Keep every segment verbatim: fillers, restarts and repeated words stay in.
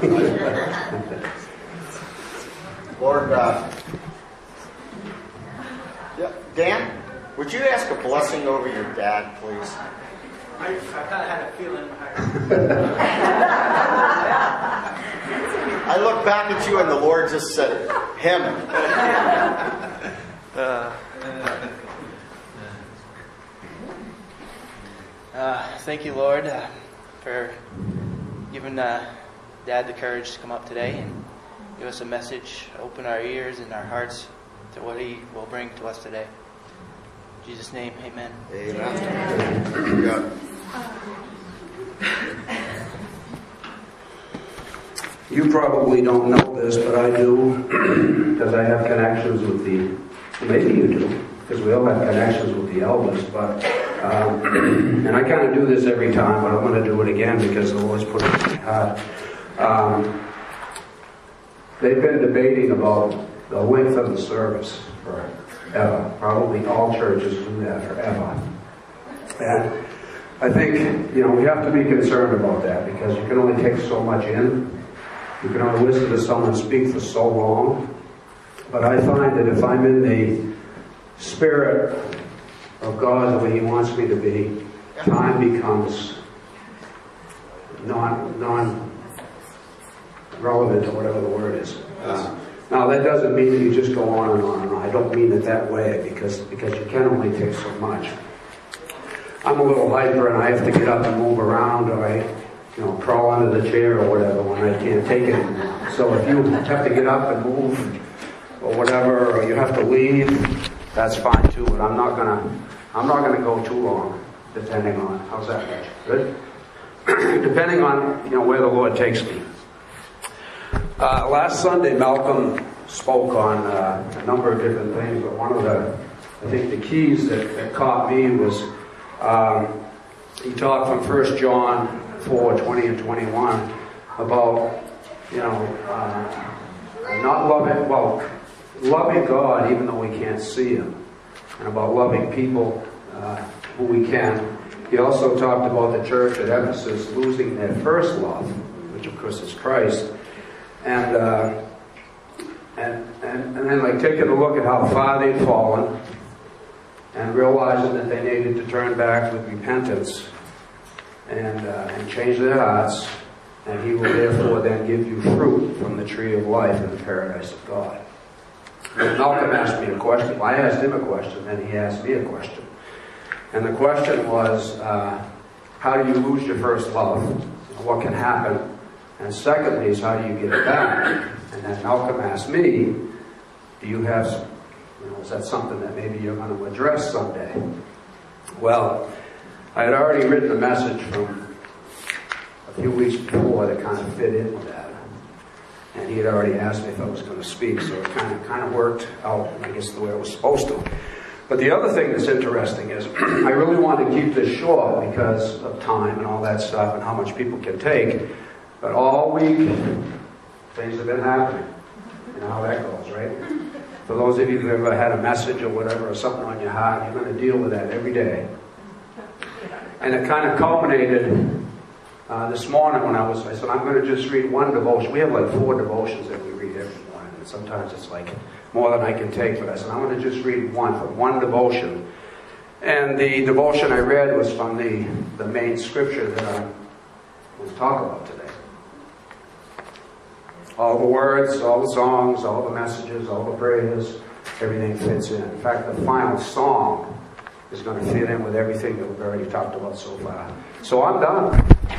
Lord, uh, yeah, Dan, would you ask a blessing over your dad, please? I, I kind of had a feeling behind I look back at you and the Lord just said, him. Uh, uh, thank you, Lord, uh, for giving uh, Dad the courage to come up today and give us a message, open our ears and our hearts to what He will bring to us today. In Jesus' name, amen. Amen. Yeah. You probably don't know this, but I do, because I have connections with the, maybe you do, because we all have connections with the elders, but, um, and I kind of do this every time, but I'm going to do it again because the Lord's put it in my heart. Um, they've been debating about the length of the service forever. Probably all churches do that forever. And I think, you know, we have to be concerned about that because you can only take so much in. You can only listen to someone speak for so long. But I find that if I'm in the spirit of God the way He wants me to be, time becomes non, non relevant, or whatever the word is. Uh, now that doesn't mean that you just go on and on and on. I don't mean it that way because, because you can only take so much. I'm a little hyper and I have to get up and move around, or I you know, crawl under the chair or whatever when I can't take it anymore. So if you have to get up and move or whatever, or you have to leave, that's fine too. But I'm not gonna, I'm not gonna go too long, depending on how's that, Rich? Good. Depending on you know where the Lord takes me. Uh, last Sunday, Malcolm spoke on uh, a number of different things, but one of the, I think, the keys that, that caught me was um, he talked from First John four, twenty and twenty-one about, you know, uh, not loving, well, loving God even though we can't see Him, and about loving people uh, who we can. He also talked about the church at Ephesus losing their first love, which of course is Christ, and uh, and, and and then like taking a look at how far they'd fallen, and realizing that they needed to turn back with repentance. And, uh, and change their hearts, and He will therefore then give you fruit from the tree of life in the paradise of God. But Malcolm asked me a question. Well, I asked him a question, then he asked me a question. And the question was, uh, how do you lose your first love? What can happen? And secondly is, how do you get it back? And then Malcolm asked me, do you have, you know, is that something that maybe you're going to address someday? Well, I had already written a message from a few weeks before that kind of fit in with that. And he had already asked me if I was going to speak, so it kind of kind of worked out, I guess, the way it was supposed to. But the other thing that's interesting is I really wanted to keep this short because of time and all that stuff and how much people can take. But all week, things have been happening. You know how that goes, right? For those of you who have ever had a message or whatever or something on your heart, you're going to deal with that every day. And it kind of culminated uh, this morning when I was, I said, I'm going to just read one devotion. We have like four devotions that we read every morning. And sometimes it's like more than I can take. But I said, I'm going to just read one for one devotion. And the devotion I read was from the, the main scripture that I will talk about today. All the words, all the songs, all the messages, all the prayers, everything fits in. In fact, the final song is going to fit in with everything that we've already talked about so far. So I'm done.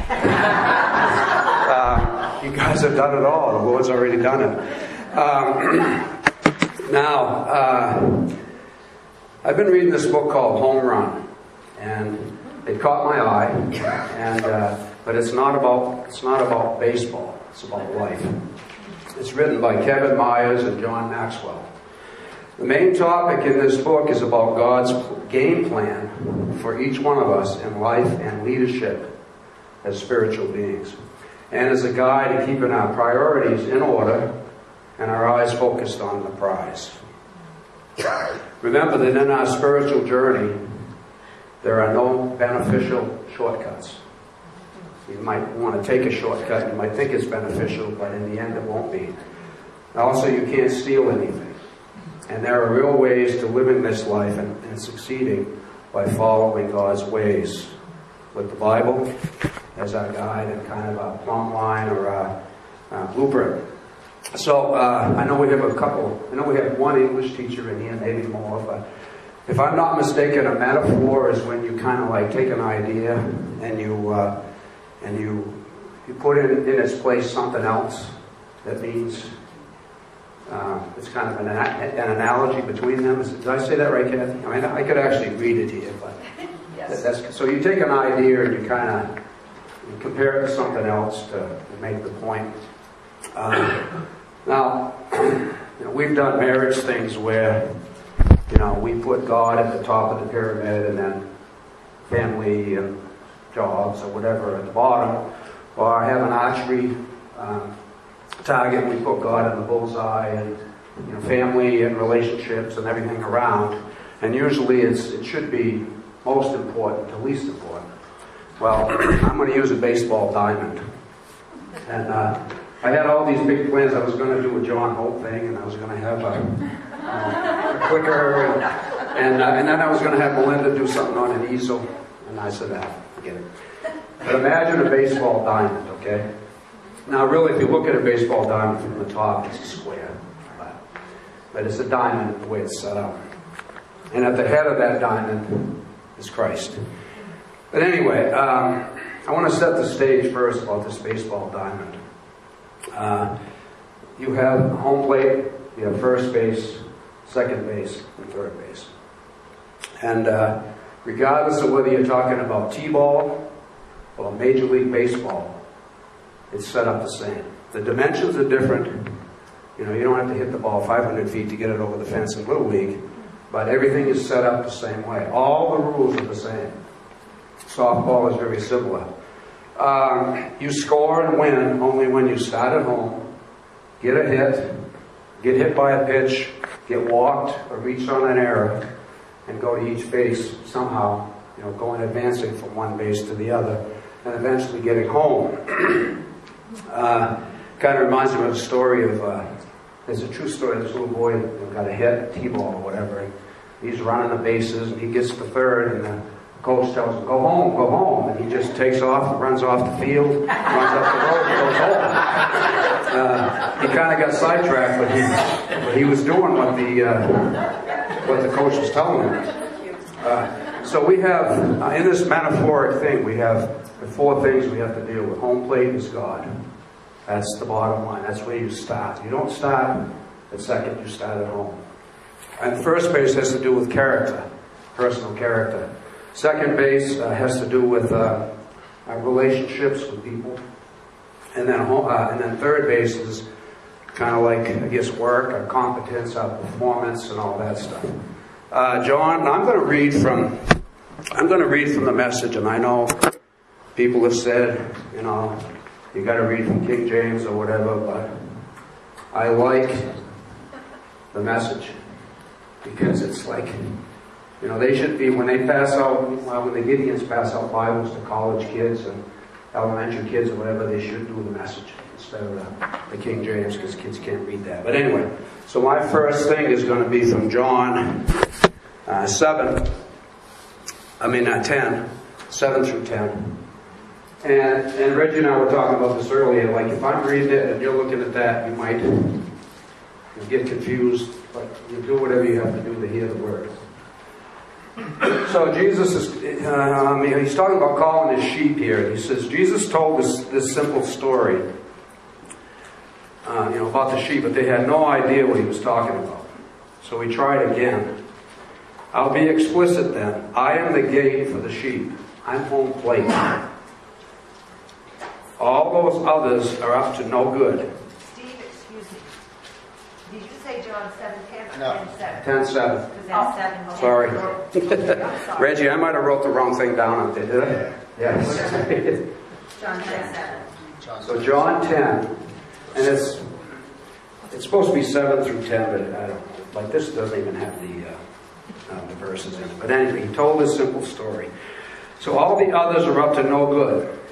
uh, you guys have done it all. The Lord's already done it. Um, now, uh, I've been reading this book called Home Run, and it caught my eye. And uh, but it's not about it's not about baseball. It's about life. It's written by Kevin Myers and John Maxwell. The main topic in this book is about God's game plan for each one of us in life and leadership as spiritual beings, and as a guide to keeping our priorities in order and our eyes focused on the prize. Remember that in our spiritual journey, there are no beneficial shortcuts. You might want to take a shortcut. You might think it's beneficial, but in the end it won't be. Also, you can't steal anything. And there are real ways to living this life and, and succeeding by following God's ways with the Bible as our guide and kind of a plumb line or a, a blueprint. So uh, I know we have a couple, I know we have one English teacher in here, maybe more, but if I'm not mistaken, a metaphor is when you kind of like take an idea and you uh, and you you put in, in its place something else that means uh, it's kind of an, an analogy between them. Is, did I say that right, Kathy? I mean, I could actually read it here, but yes. that's, so you take an idea and you kind of you compare it to something else to, to make the point. Um, now, you know, we've done marriage things where, you know, we put God at the top of the pyramid and then family and jobs or whatever at the bottom. Or I have an archery um, target and we put God in the bullseye and, you know, family and relationships and everything around. And usually it's, it should be most important to least important. Well, I'm going to use a baseball diamond. And uh, I had all these big plans. I was going to do a John Hope thing, and I was going to have a, uh, a clicker, and and, uh, and then I was going to have Melinda do something on an easel. And I said, ah, forget it. But imagine a baseball diamond, okay? Now, really, if you look at a baseball diamond from the top, it's a square. But, but it's a diamond the way it's set up. And at the head of that diamond is Christ. But anyway, um, I want to set the stage first about this baseball diamond. Uh, you have home plate, you have first base, second base, and third base. And uh, regardless of whether you're talking about T-ball or Major League Baseball, it's set up the same. The dimensions are different. You know, you don't have to hit the ball five hundred feet to get it over the fence in Little League, but everything is set up the same way. All the rules are the same. Softball is very similar. Um, you score and win only when you start at home, get a hit, get hit by a pitch, get walked or reach on an error, and go to each base somehow, you know, going advancing from one base to the other, and eventually getting home. uh, kind of reminds me of a story of, uh, there's a true story, this little boy, you know, got a hit, T-ball or whatever, and he's running the bases, and he gets to third, and the coach tells him, go home, go home. And he just takes off, runs off the field, runs up the road, and goes home. Uh, he kind of got sidetracked, but he, but he was doing what the, uh, what the coach was telling him. Uh, so we have, uh, in this metaphoric thing, we have the four things we have to deal with. Home plate is God. That's the bottom line. That's where you start. You don't start at second, you start at home. And first base has to do with character, personal character. Second base uh, has to do with uh, our relationships with people, and then uh, and then third base is kind of like, I guess, work, our competence, our performance, and all that stuff. Uh, John, I'm going to read from I'm going to read from the Message, and I know people have said, you know, you got to read from King James or whatever, but I like the Message because it's like, you know, they should be, when they pass out, well, when the Gideons pass out Bibles to college kids and elementary kids or whatever, they should do the Message instead of the, the King James, because kids can't read that. But anyway, so my first thing is going to be from John uh, seven, I mean uh, ten, seven through ten. And, and Reggie and I were talking about this earlier, like if I'm reading it and you're looking at that, you might you get confused, but you do whatever you have to do to hear the word. So Jesus is, uh, I mean, he's talking about calling his sheep here. He says, Jesus told this, this simple story, uh, you know, about the sheep, but they had no idea what he was talking about. So he tried again. I'll be explicit then. I am the gate for the sheep. I'm home plate. All those others are up to no good. Steve, excuse me. Did you say John seven ten or No. ten seven? ten seven. Because that's seven ten. Sorry. I'm sorry. Reggie, I might have wrote the wrong thing down up there, did I? Yes. John ten seven. So John ten, and it's it's supposed to be seven through ten, but I don't know. Like this doesn't even have the uh, uh, the verses in it. But anyway, he told this simple story. So all the others are up to no good.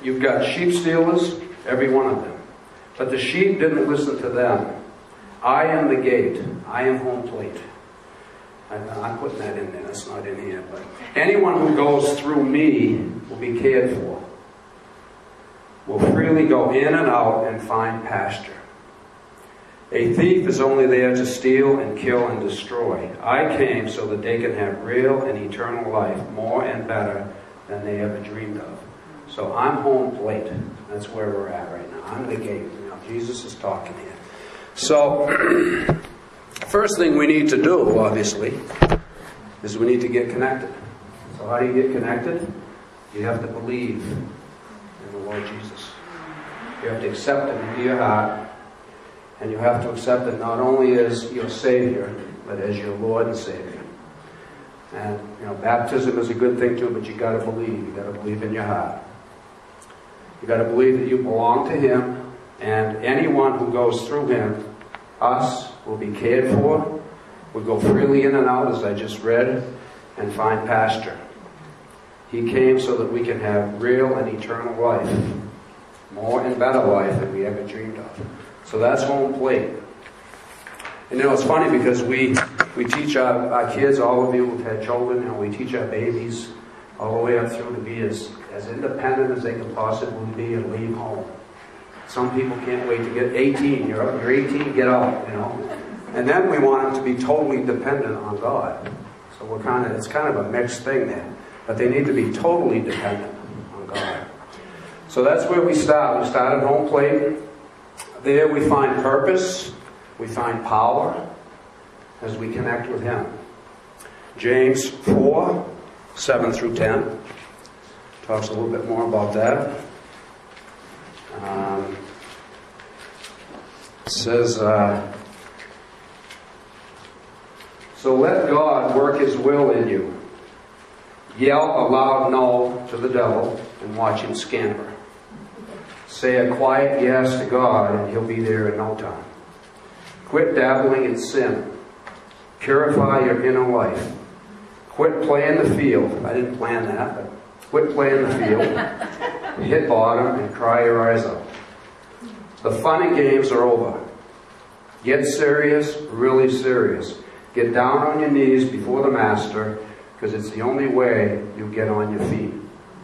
you've got sheep stealers, every one of them. But the sheep didn't listen to them. I am the gate. I am home plate. I'm putting that in there. That's not in here. But anyone who goes through me will be cared for. Will freely go in and out and find pasture. A thief is only there to steal and kill and destroy. I came so that they can have real and eternal life, more and better than they ever dreamed of. So I'm home plate. That's where we're at right now. I'm the gate. You know, Jesus is talking here. So, first thing we need to do, obviously, is we need to get connected. So how do you get connected? You have to believe in the Lord Jesus. You have to accept Him into your heart. And you have to accept it not only as your Savior, but as your Lord and Savior. And, you know, baptism is a good thing too, but you got to believe. You got to believe in your heart. You got to believe that you belong to Him, and anyone who goes through Him, us, will be cared for. We'll go freely in and out, as I just read, and find pasture. He came so that we can have real and eternal life, more and better life than we ever dreamed of. So that's home plate. And you know, it's funny because we we teach our, our kids, all of you who've had children, and we teach our babies all the way up through to be as, as independent as they can possibly be and leave home. Some people can't wait to get eighteen. You're up, you're eighteen, get out, you know. And then we want them to be totally dependent on God. So we're kind of, it's kind of a mixed thing there. But they need to be totally dependent on God. So that's where we start. We start at home plate. There we find purpose, we find power as we connect with Him. James four, seven through ten talks a little bit more about that. Um, it says, uh, so let God work His will in you. Yell a loud no to the devil and watch him scamper. Say a quiet yes to God and He'll be there in no time. Quit dabbling in sin. Purify your inner life. Quit playing the field. I didn't plan that, but quit playing the field. Hit bottom and cry your eyes out. The fun and games are over. Get serious, really serious. Get down on your knees before the Master, because it's the only way you get on your feet.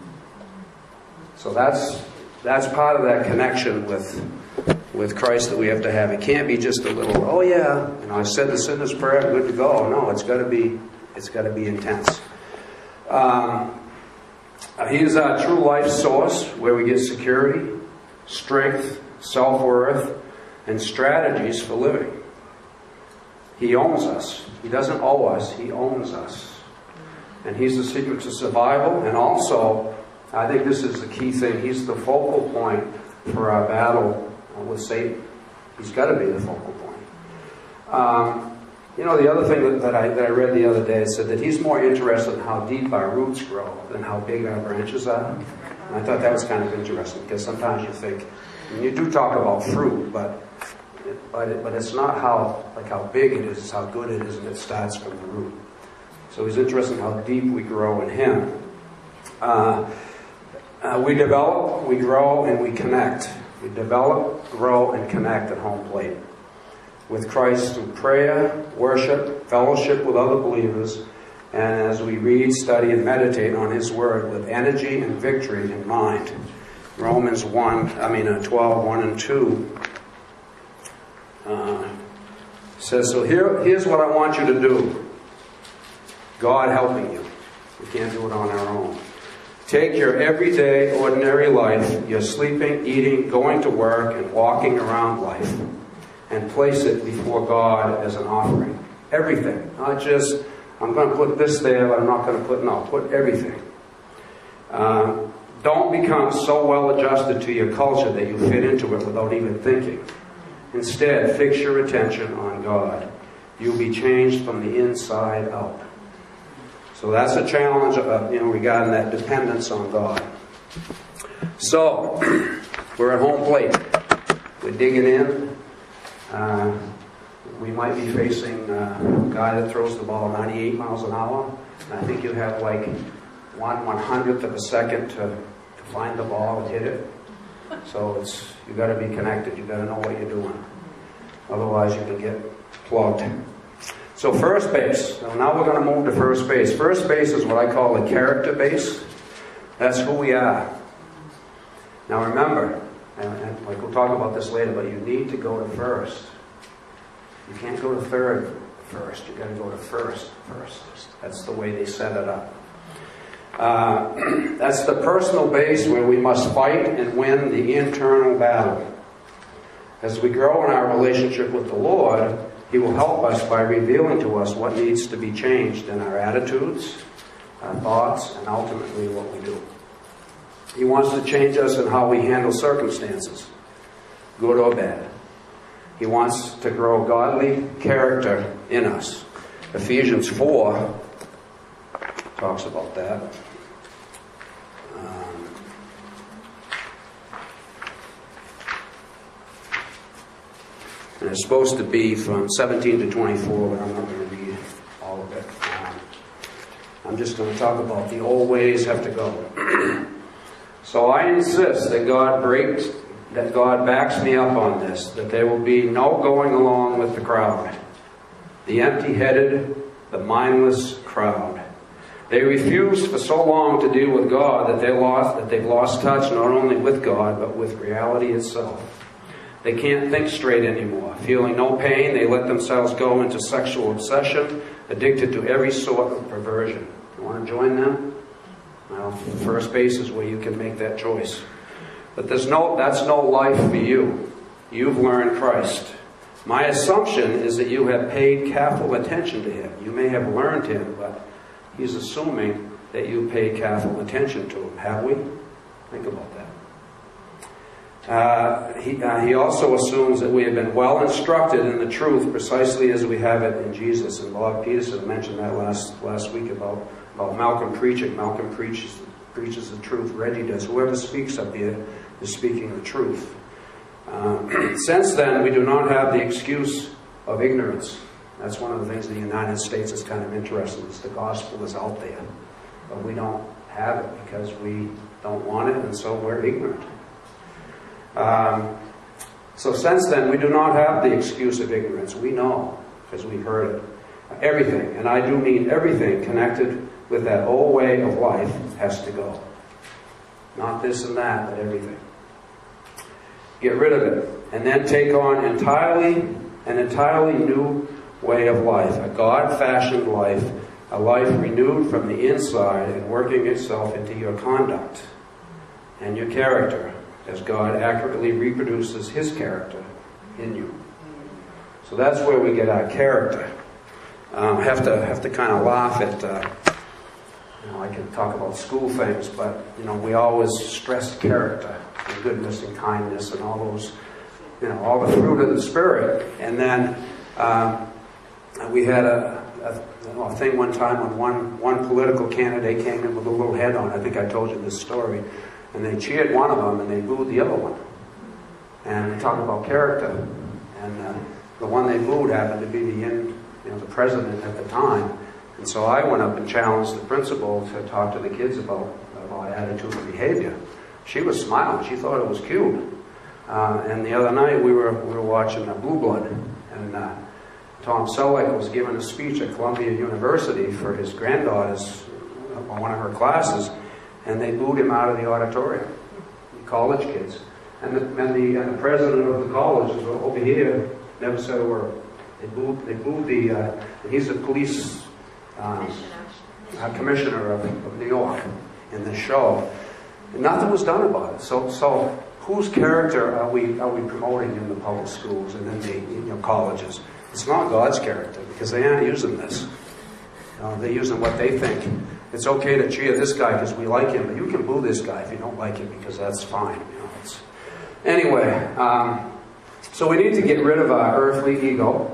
So that's That's part of that connection with with Christ that we have to have. It can't be just a little, oh yeah, you know, I said the sinner's prayer, I'm good to go. No, it's got to be, it's got to be intense. Um, he is our true life source, where we get security, strength, self-worth, and strategies for living. He owns us. He doesn't owe us. He owns us, and He's the secret to survival, and also, I think this is the key thing. He's the focal point for our battle with Satan. He's got to be the focal point. Um, you know, the other thing that, that, I, that I read the other day, it said that He's more interested in how deep our roots grow than how big our branches are. And I thought that was kind of interesting, because sometimes you think, I mean, you do talk about fruit, but it, but, it, but it's not how like how big it is, it's how good it is, and it starts from the root. So He's interested in how deep we grow in Him. Uh, Uh, we develop, we grow, and we connect. We develop, grow, and connect at home plate with Christ through prayer, worship, fellowship with other believers, and as we read, study, and meditate on His Word with energy and victory in mind. Romans one, I mean uh, twelve, one and two uh, says, so here, here's what I want you to do. God helping you. We can't do it on our own. Take your everyday, ordinary life, your sleeping, eating, going to work, and walking around life, and place it before God as an offering. Everything. Not just, I'm going to put this there, but I'm not going to put, no, put everything. Um, don't become so well adjusted to your culture that you fit into it without even thinking. Instead, fix your attention on God. You'll be changed from the inside out. So that's a challenge, uh, you know, regarding that dependence on God. So, we're at home plate. We're digging in. Uh, we might be facing uh, a guy that throws the ball ninety-eight miles an hour. And I think you have like one one hundredth of a second to, to find the ball and hit it. So it's, you got to be connected. You got to know what you're doing. Otherwise, you can get plugged. So first base. So now we're going to move to first base. First base is what I call the character base. That's who we are. Now remember, and, and like we'll talk about this later, but you need to go to first. You can't go to third first. You got to go to first first. That's the way they set it up. Uh, that's the personal base where we must fight and win the internal battle. As we grow in our relationship with the Lord, He will help us by revealing to us what needs to be changed in our attitudes, our thoughts, and ultimately what we do. He wants to change us in how we handle circumstances, good or bad. He wants to grow godly character in us. Ephesians four talks about that. Um, and it's supposed to be from seventeen to twenty-four, but I'm not going to read all of it. Um, I'm just going to talk about the old ways have to go. So I insist that God breaks, that God backs me up on this, that there will be no going along with the crowd. The empty-headed, the mindless crowd. They refused for so long to deal with God that they lost, that they've lost touch not only with God, but with reality itself. They can't think straight anymore. Feeling no pain, they let themselves go into sexual obsession, addicted to every sort of perversion. You want to join them? Well, first base is where you can make that choice. But there's no, that's no life for you. You've learned Christ. My assumption is that you have paid careful attention to Him. You may have learned Him, but He's assuming that you pay careful attention to Him. Have we? Think about that. Uh, he, uh, he also assumes that we have been well instructed in the truth precisely as we have it in Jesus. And Bob Peterson mentioned that last last week about, about Malcolm preaching. Malcolm preaches, preaches the truth. Reggie does. Whoever speaks up here is speaking the truth. Uh, since then, we do not have the excuse of ignorance. That's one of the things in the United States is kind of interesting. Is the gospel is out there, but we don't have it because we don't want it, and so we're ignorant. Um, so since then, we do not have the excuse of ignorance. We know, because we've heard it. Everything, and I do mean everything connected with that old way of life has to go. Not this and that, but everything. Get rid of it, and then take on entirely an entirely new way of life, a God-fashioned life, a life renewed from the inside and working itself into your conduct and your character, as God accurately reproduces His character in you. So that's where we get our character. Um, I have to have to kind of laugh at. Uh, you know, I can talk about school things, but you know, we always stress character and goodness and kindness and all those, you know, all the fruit of the Spirit. And then um, we had a, a, a thing one time when one one political candidate came in with a little head on. I think I told you this story. And they cheered one of them and they booed the other one. And they talk about character. And uh, the one they booed happened to be the in, you know, the president at the time. And so I went up and challenged the principal to talk to the kids about, about attitude and behavior. She was smiling. She thought it was cute. Uh, and the other night we were we were watching uh, Blue Blood. And uh, Tom Selleck was giving a speech at Columbia University for his granddaughter's, uh, one of her classes. And they booed him out of the auditorium, the college kids. And the, and the, and the president of the college was over here, never said a word. They booed, they booed the, uh, he's a police um, uh, commissioner of, of New York in this show. And nothing was done about it. So, so whose character are we, are we promoting in the public schools and in the, you know, colleges? It's not God's character, because they aren't using this. You know, they're using what they think. It's okay to cheer this guy because we like him, but you can boo this guy if you don't like him, because that's fine. You know, it's... Anyway, um, so we need to get rid of our earthly ego,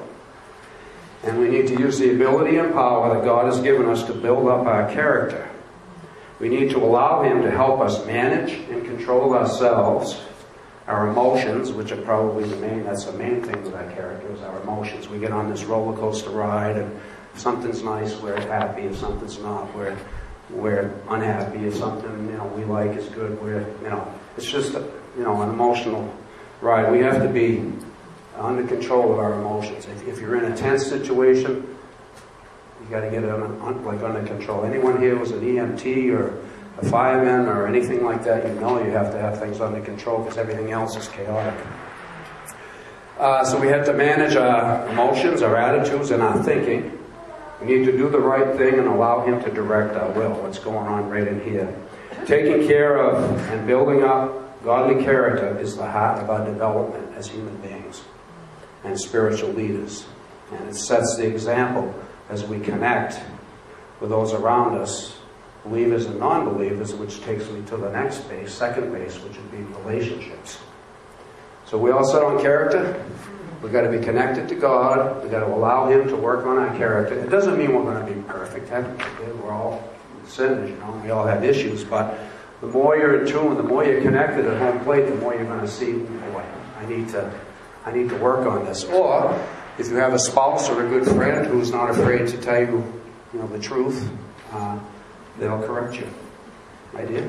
and we need to use the ability and power that God has given us to build up our character. We need to allow Him to help us manage and control ourselves, our emotions, which are probably the main, that's the main thing with our character, is our emotions. We get on this roller coaster ride, and if something's nice, we're happy. If something's not, we're, we're unhappy, if something, you know, we like is good, we're, you know, it's just, you know, an emotional ride. We have to be under control of our emotions. If, if you're in a tense situation, you got to get it un, like under control. Anyone here who's an E M T or a fireman or anything like that, you know you have to have things under control because everything else is chaotic. Uh, so we have to manage our emotions, our attitudes, and our thinking. We need to do the right thing and allow Him to direct our will. What's going on right in here. Taking care of and building up godly character is the heart of our development as human beings and spiritual leaders. And it sets the example as we connect with those around us, believers and non-believers, which takes me to the next base, second base, which would be relationships. So we all set on character. We've got to be connected to God. We've got to allow Him to work on our character. It doesn't mean we're going to be perfect. We're all sinners, you know. We all have issues. But the more you're in tune, the more you're connected at home plate, the more you're going to see, boy, I need to, I need to work on this. Or if you have a spouse or a good friend who's not afraid to tell you, you know, the truth, uh, they'll correct you. Right, dear?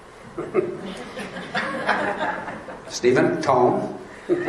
Stephen, Tom. Okay.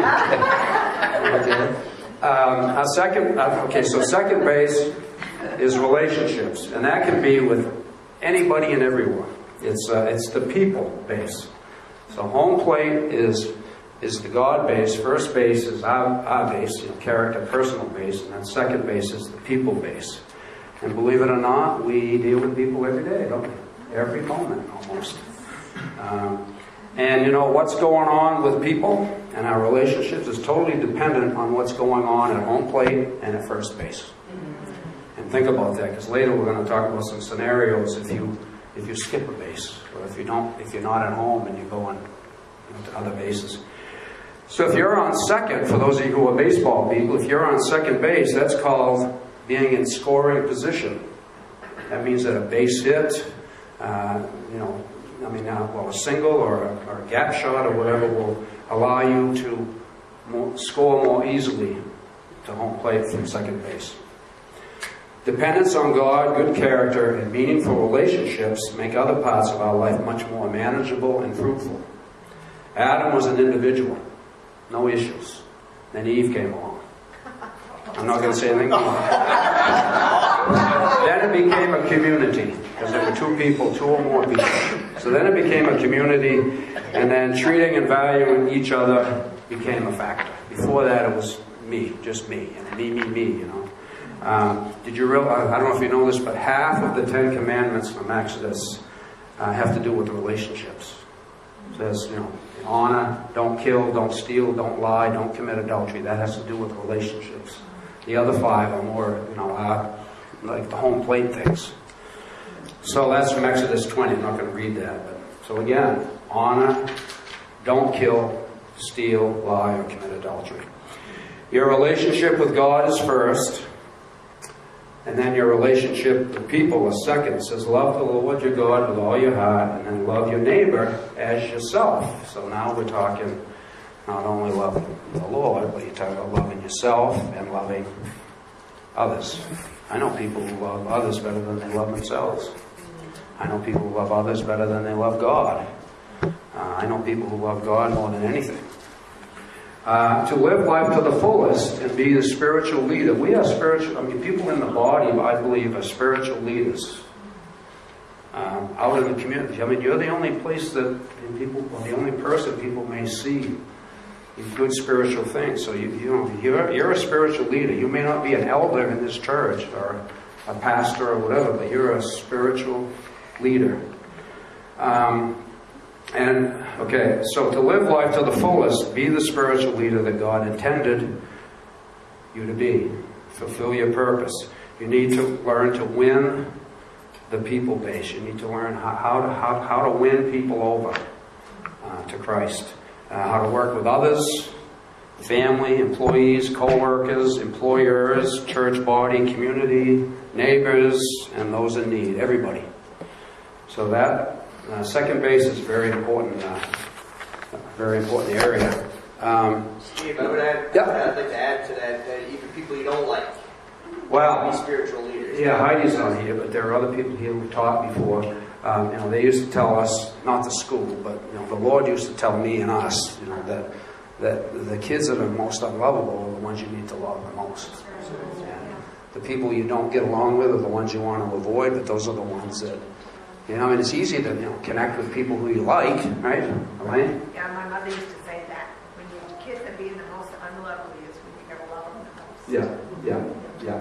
Um, our second, uh, okay, so second base is relationships, and that can be with anybody and everyone. It's uh, it's the people base. So home plate is is the God base. First base is our, our base, you know, character, personal base, and then second base is the people base. And believe it or not, we deal with people every day, don't we? Every moment, almost. Um, and you know, what's going on with people and our relationships is totally dependent on what's going on at home plate and at first base. And think about that, because later we're going to talk about some scenarios if you if you skip a base, or if you don't, if you're not at home and you go on, you know, to other bases. So if you're on second, for those of you who are baseball people, if you're on second base, that's called being in scoring position. That means that a base hit, uh, you know, I mean, uh, well, a single or a, or a gap shot or whatever will allow you to more, score more easily to home plate from second base. Dependence on God, good character, and meaningful relationships make other parts of our life much more manageable and fruitful. Adam was an individual, no issues. Then Eve came along. I'm not going to say anything more. Then it became a community, because there were two people, two or more people. So then it became a community, and then treating and valuing each other became a factor. Before that, it was me, just me, and me, me, me, you know. Um, did you realize, I don't know if you know this, but half of the Ten Commandments from Exodus uh, have to do with relationships. It says, you know, honor, don't kill, don't steal, don't lie, don't commit adultery. That has to do with relationships. The other five are more, you know, uh, like the home plate things. So that's from Exodus twenty. I'm not going to read that. But, so again, honor, don't kill, steal, lie, or commit adultery. Your relationship with God is first. And then your relationship with people is second. It says, love the Lord your God with all your heart, and then love your neighbor as yourself. So now we're talking not only loving the Lord, but you're talking about loving yourself and loving others. I know people who love others better than they love themselves. I know people who love others better than they love God. Uh, I know people who love God more than anything. Uh, to live life to the fullest and be the spiritual leader. We are spiritual, I mean, people in the body, I believe, are spiritual leaders. Um, out in the community. I mean, you're the only place that people, or the only person people may see in good spiritual things. So, you, you know, you're, you're a spiritual leader. You may not be an elder in this church or a pastor or whatever, but you're a spiritual leader. Um, And, okay, so to live life to the fullest, be the spiritual leader that God intended you to be. Fulfill your purpose. You need to learn to win the people base. You need to learn how, how, to, how, how to win people over uh, to Christ. Uh, how to work with others, family, employees, co-workers, employers, church body, community, neighbors, and those in need. Everybody. So that... Uh, second base is very important, uh, very important area. Um, Steve, I would add, yeah. I'd like to add to that, that even people you don't like. Well, Well, be spiritual leaders. Yeah, Heidi's not here, but there are other people here who taught before. Um, you know, they used to tell us, not the school, but you know, the Lord used to tell me and us, you know, that that the kids that are most unlovable are the ones you need to love the most. And the people you don't get along with are the ones you want to avoid, but those are the ones that, you know, and it's easy to, you know, connect with people who you like, right, Elaine? Yeah, my mother used to say that. When your kids are being the most unlovely is when you never love them the most. Yeah, yeah,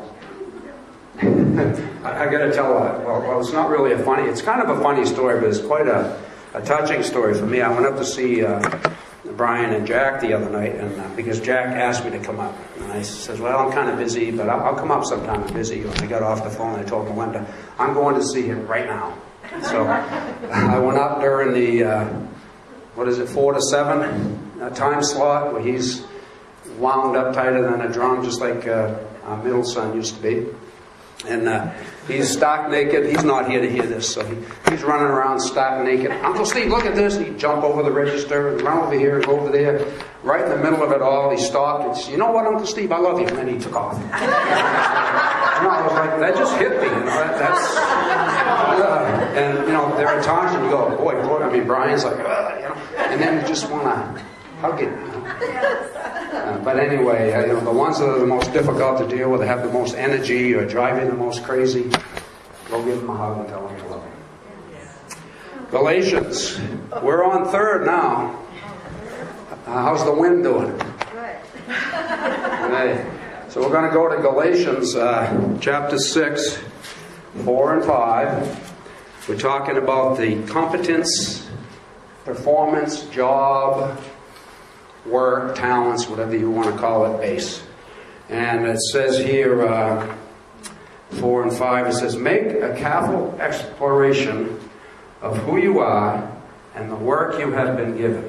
yeah. I, I got to tell, uh, well, well, it's not really a funny, it's kind of a funny story, but it's quite a, a touching story for me. I went up to see uh, Brian and Jack the other night, and uh, because Jack asked me to come up. And I said, well, I'm kind of busy, but I'll, I'll come up sometime. I'm busy. When I got off the phone, I told Melinda, I'm going to see him right now. So I went up during the, uh, what is it, four to seven uh, time slot, where he's wound up tighter than a drum, just like uh, our middle son used to be. And uh, he's stark naked. He's not here to hear this, so he, he's running around stark naked. Uncle Steve, look at this. And he'd jump over the register and run over here and go over there. Right in the middle of it all, he stopped and said, you know what, Uncle Steve, I love you. And then he took off. You know, I was like, that just hit me. You know, that, that's, uh, and, you know, there are times when you go, boy, boy, I mean, Brian's like, uh, you know, and then you just want to hug it. You know? Uh, but anyway, uh, you know, the ones that are the most difficult to deal with, that have the most energy or drive you the most crazy, go give them a hug and tell them you love them. Galatians, we're on third now. Uh, how's the wind doing? Good. Okay. So we're going to go to Galatians uh, chapter six, four and five. We're talking about the competence, performance, job, work, talents, whatever you want to call it, base. And it says here, uh, four and five, it says, make a careful exploration of who you are and the work you have been given.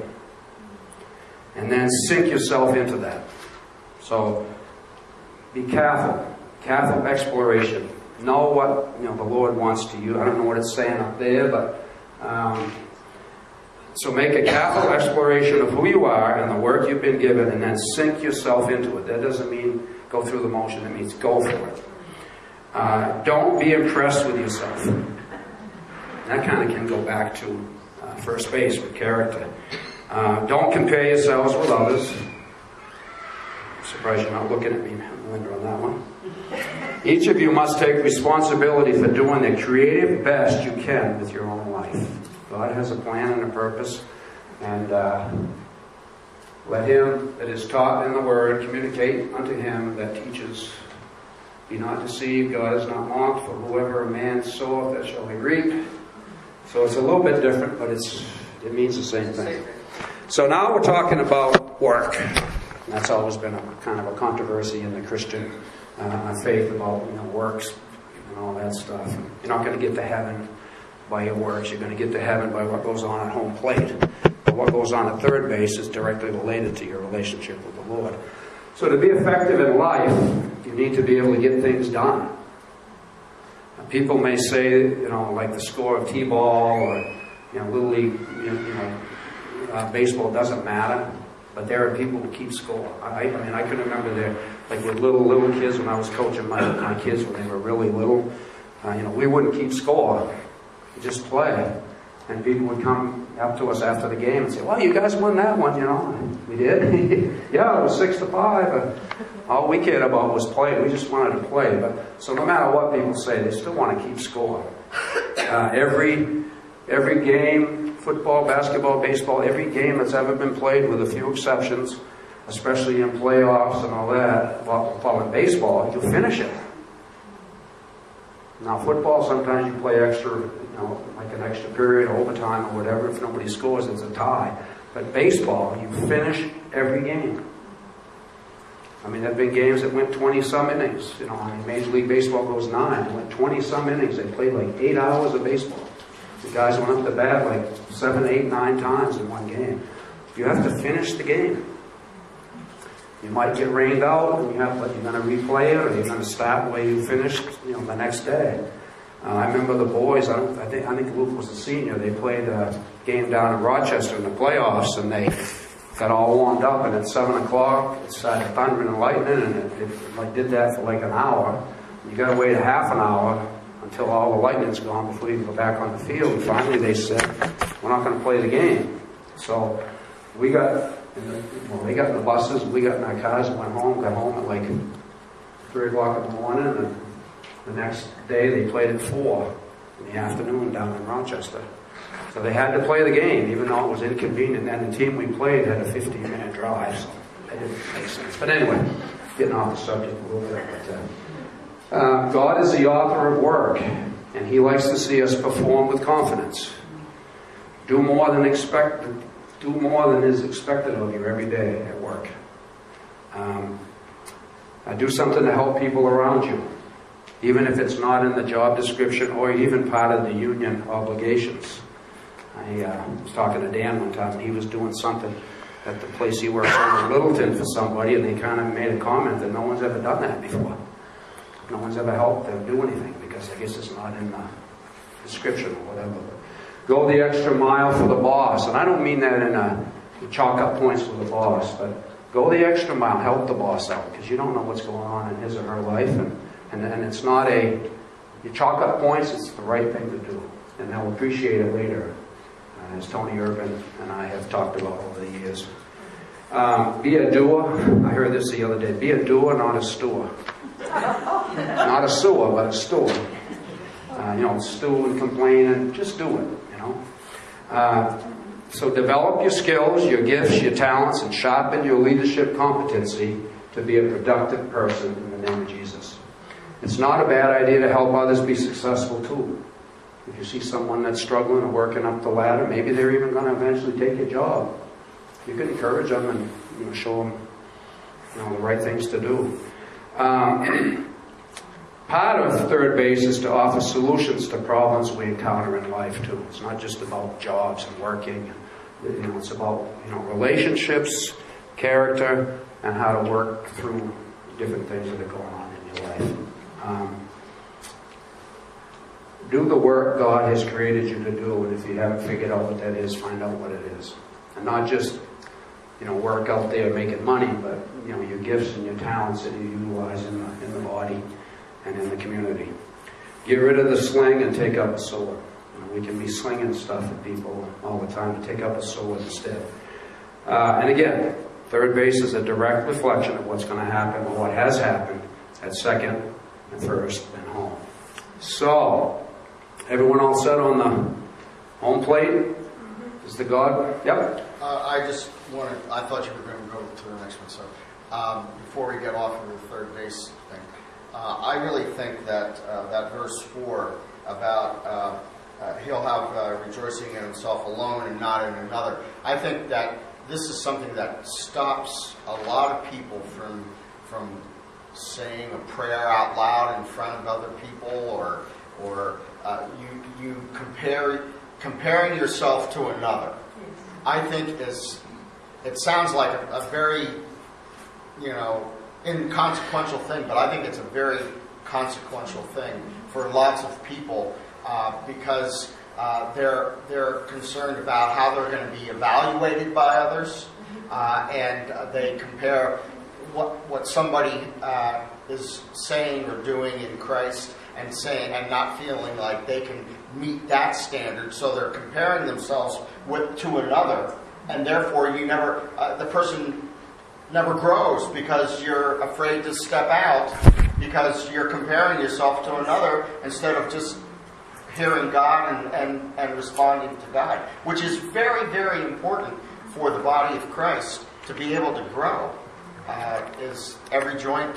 And then sink yourself into that. So, be careful. Careful exploration. Know what, you know, the Lord wants to you. I don't know what it's saying up there, but... Um, So make a careful exploration of who you are and the work you've been given, and then sink yourself into it. That doesn't mean go through the motion. It means go for it. Uh, don't be impressed with yourself. That kind of can go back to uh, first base with character. Uh, don't compare yourselves with others. I'm surprised you're not looking at me, Linda, on that one. Each of you must take responsibility for doing the creative best you can with your own life. God has a plan and a purpose, and uh, let him that is taught in the Word communicate unto him that teaches. Be not deceived, God is not mocked, for whoever a man soweth, that shall he reap. So it's a little bit different, but it's it means the same thing. So now we're talking about work. That's always been a kind of a controversy in the Christian uh, faith about, you know, works and all that stuff. You're not going to get to heaven by your works. You're going to get to heaven by what goes on at home plate. But what goes on at third base is directly related to your relationship with the Lord. So to be effective in life, you need to be able to get things done. People may say, you know, like the score of T-ball or, you know, Little League, you know, uh, baseball doesn't matter. But there are people who keep score. I, I mean, I can remember there, like with little, little kids when I was coaching my, my kids when they were really little. Uh, you know, we wouldn't keep score. Just play. And people would come up to us after the game and say, well, you guys won that one, you know. And we did. Yeah, it was six to five. But all we cared about was play. We just wanted to play. But so no matter what people say, they still want to keep score. Uh, every every game, football, basketball, baseball, every game that's ever been played, with a few exceptions, especially in playoffs and all that, well, well in baseball, you finish it. Now, football, sometimes you play extra, you know, like an extra period, overtime, or whatever. If nobody scores, it's a tie. But baseball, you finish every game. I mean, there have been games that went twenty-some innings. You know, I mean, Major League Baseball goes nine. It went twenty-some innings. They played like eight hours of baseball. The guys went up to bat like seven, eight, nine times in one game. You have to finish the game. You might get rained out, and you have, but you're going to replay it, or you're going to start where you finished, you know, the next day. Uh, I remember the boys. I, don't, I think I think Luke was a senior. They played a game down in Rochester in the playoffs, and they got all warmed up. And at seven o'clock, it started thundering and lightning, and it, it like did that for like an hour. You got to wait a half an hour until all the lightning's gone before you can go back on the field. And finally they said, we're not going to play the game. So we got, in the, well, they got in the buses, we got in our cars and went home, got home at like three o'clock in the morning, and the next day they played at four in the afternoon down in Rochester. So they had to play the game, even though it was inconvenient. And the team we played had a fifteen minute drive, so it didn't make sense. But anyway, getting off the subject a little bit. But, uh, uh, God is the author of work, and He likes to see us perform with confidence. Do more than expected. Do more than is expected of you every day at work. Um, uh, do something to help people around you, even if it's not in the job description or even part of the union obligations. I uh, was talking to Dan one time, and he was doing something at the place he works in Littleton for somebody, and they kind of made a comment that no one's ever done that before. No one's ever helped them do anything, because I guess it's not in the description or whatever. Go the extra mile for the boss. And I don't mean that in a you chalk up points for the boss, but go the extra mile, help the boss out, because you don't know what's going on in his or her life. And, and, and it's not a, you chalk up points, it's the right thing to do. And they'll appreciate it later, uh, as Tony Urban and I have talked about over the years. Um, be a doer. I heard this the other day. Be a doer, not a steward. Not a sewer, but a steward. Uh, you know, stew and complain and just do it, you know. Uh, so develop your skills, your gifts, your talents, and sharpen your leadership competency to be a productive person in the name of Jesus. It's not a bad idea to help others be successful too. If you see someone that's struggling or working up the ladder, maybe they're even going to eventually take your job. You can encourage them and, you know, show them, you know, the right things to do. Um, part of third base is to offer solutions to problems we encounter in life too. It's not just about jobs and working. You know, it's about, you know, relationships, character, and how to work through different things that are going on in your life. Um, do the work God has created you to do, and if you haven't figured out what that is, find out what it is. And not just, you know, work out there making money, but, you know, your gifts and your talents that you utilize in the, in the body and in the community. Get rid of the sling and take up a sword. You know, we can be slinging stuff at people all the time, to take up a sword instead. Uh, and again, third base is a direct reflection of what's going to happen or what has happened at second and first and home. So, everyone all set on the home plate? Is the God? Yep. Uh, I just wanted, I thought you were going to go to the next one, so um, before we get off of the third base thing, uh, I really think that uh, that verse four about uh, uh, he'll have uh, rejoicing in himself alone and not in another, I think that this is something that stops a lot of people from from saying a prayer out loud in front of other people, or or uh, you you compare comparing yourself to another. I think is it sounds like a, a very, you know, inconsequential thing, but I think it's a very consequential thing for lots of people uh, because uh, they're they're concerned about how they're going to be evaluated by others, uh, and uh, they compare what what somebody uh, is saying or doing in Christ and saying and not feeling like they can meet that standard, so they're comparing themselves with to another, and therefore you never uh, the person never grows because you're afraid to step out because you're comparing yourself to another instead of just hearing God and, and, and responding to God, which is very, very important for the body of Christ to be able to grow. Uh, is every joint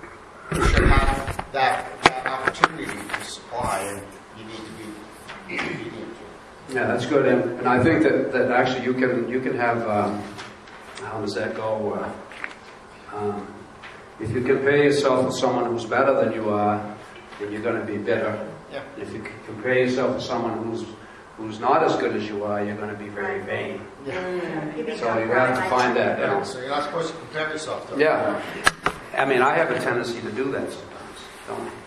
should have that, that opportunity to supply, and you need to be obedient to it. Yeah, that's good, and, and I think that, that actually you can you can have um, how does that go? Uh, um, if you compare yourself with someone who's better than you are, then you're going to be bitter. Yeah. If you compare yourself with someone who's who's not as good as you are, you're going to be very vain. Yeah. So you have to find that Yeah, balance. so you're not supposed to compare yourself to Yeah. I mean, I have a tendency to do that sometimes, don't I?